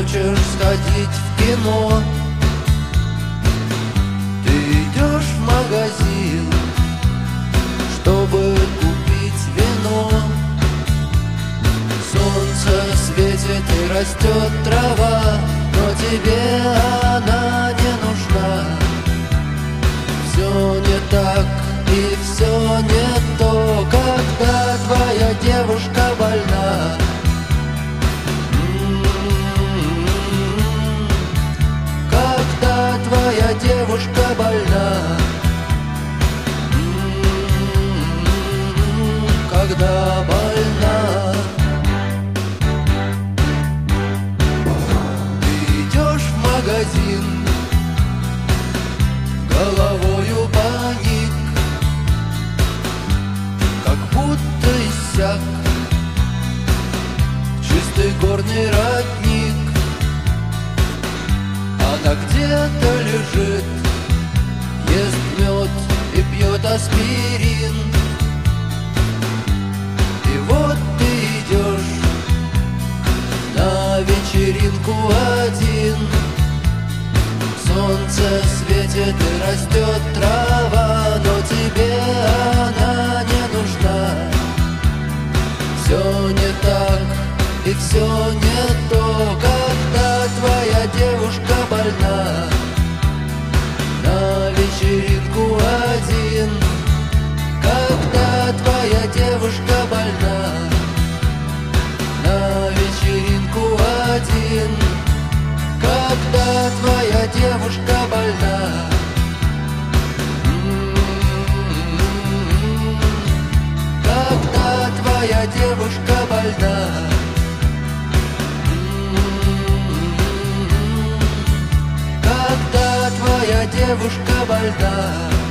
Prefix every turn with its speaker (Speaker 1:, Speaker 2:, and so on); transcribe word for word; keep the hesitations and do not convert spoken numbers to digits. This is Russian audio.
Speaker 1: хочешь сходить в кино. Ты идешь в магазин, чтобы купить вино. Солнце светит и растет трава, но тебе она не нужна. Все не так и все не то, когда твоя девушка больна. Когда твоя девушка больна. Когда больна. Ты идешь в магазин, головою паник, как будто иссяк чистый горный родник. Она где-то лежит, ест мед и пьет аспирин. И вот ты идешь на вечеринку один. Солнце светит и растет трава, но тебе она не нужна. Все не так и все не то, когда твоя девушка больна. На вечеринку один. Когда твоя девушка больна. На вечеринку один. Когда твоя девушка больна. Когда твоя девушка больна. Когда твоя девушка больна.